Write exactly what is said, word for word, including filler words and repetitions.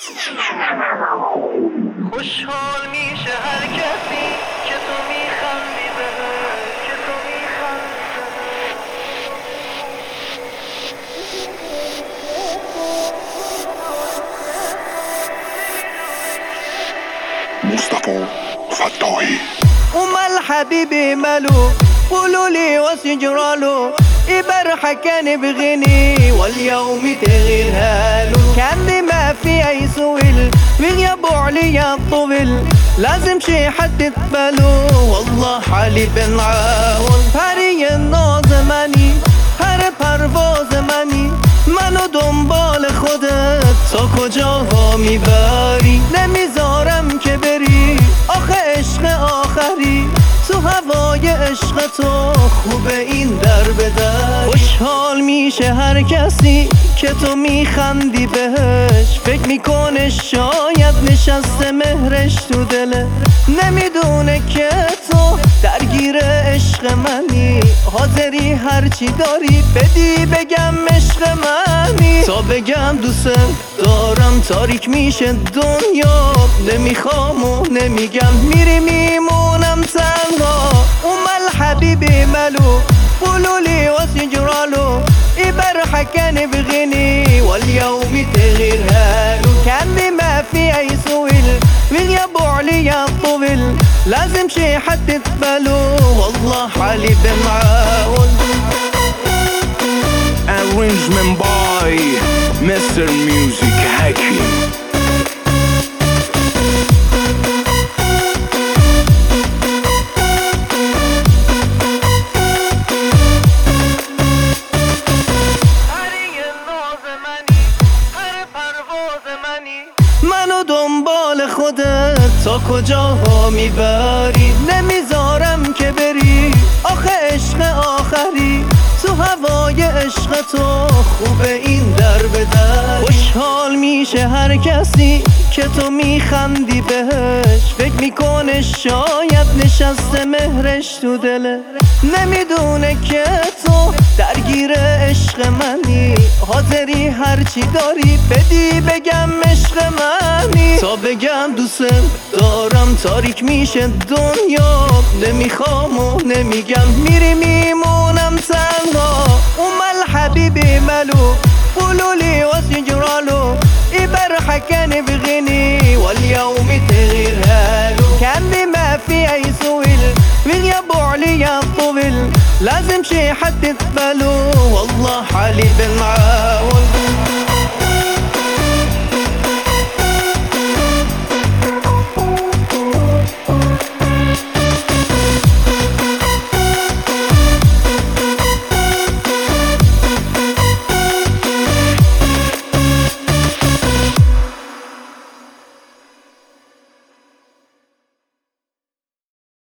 خوشحال میشه هر کسی که تو میخندی بهش، که تو میخندی بهش. مصطفى فتاحي أم الحبيب مالو قولوا لي وسجراله إبرحة كان بغني واليوم تغير هالو كان ما في أي سويل وغيابه عليا الطول لازم شي حد يقبله والله حالي بن عاون هري النازماني هر پرواز منی منو دنبال خودت تا کجاها میبری نمیذارم که بری آخه عشق آخری تو هوای عشق تو خوبه این در به در خوشحال میشه هر کسی که تو میخندی بهش فکر میکنه شاید نشسته مهرش تو دله نمیدونه که تو درگیر عشق منی حاضری هرچی داری بدی بگم عشق منی تا بگم دوست دارم تاریک میشه دنیا نمیخوام و نمیگم میری میمونم تنها ام الحبیب مالو قولوا لي وسجراله إبرحة كان بغني واليوم تغير هالو كان بما في أي سويل وغيابه عليا الطول لازم شي حد يقبله والله حالي بمعاون. Arrangement by Mister Music Hakim. منو دنبال خودت تا کجاها میبری نمیذارم که بری آخه عشق آخری تو هوای عشق تو خوبه این در به در خوشحال میشه هر کسی که تو میخندی بهش فکر میکنه شاید نشسته مهرش تو دله نمیدونه که تو درگیر عشق منی حاضری هرچی داری بدی بگم عشق منی تا بگم دوست دارم تاریک میشه دنیا نمیخوام و نمیگم میری میمونم تنها ام الحبیب مالو قولوا لي وسجراله إبرحة كان بغني واليوم تغير هالو كان بما في أي سويل وغيابه عليا الطول لازم شي حد يقبله والله حالي بالمعاون.